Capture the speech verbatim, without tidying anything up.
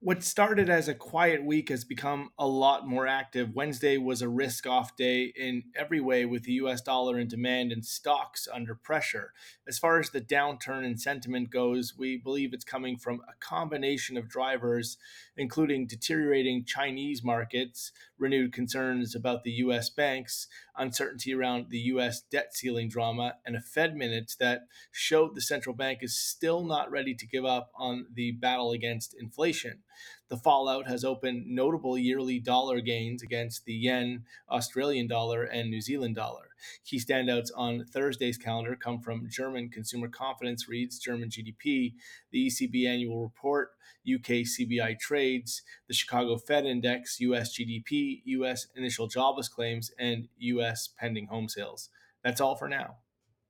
What started as a quiet week has become a lot more active. Wednesday was a risk off day in every way, with the U S dollar in demand and stocks under pressure. As far as the downturn in sentiment goes, we believe it's coming from a combination of drivers, including deteriorating Chinese markets, renewed concerns about the U S banks, uncertainty around the U S debt ceiling drama, and a Fed minutes that showed the central bank is still not ready to give up on the battle against inflation. The fallout has opened notable yearly dollar gains against the yen, Australian dollar, and New Zealand dollar. Key standouts on Thursday's calendar come from German consumer confidence reads, German G D P, the E C B annual report, U K C B I trades, the Chicago Fed Index, U S G D P, U S initial jobless claims, and U S pending home sales. That's all for now.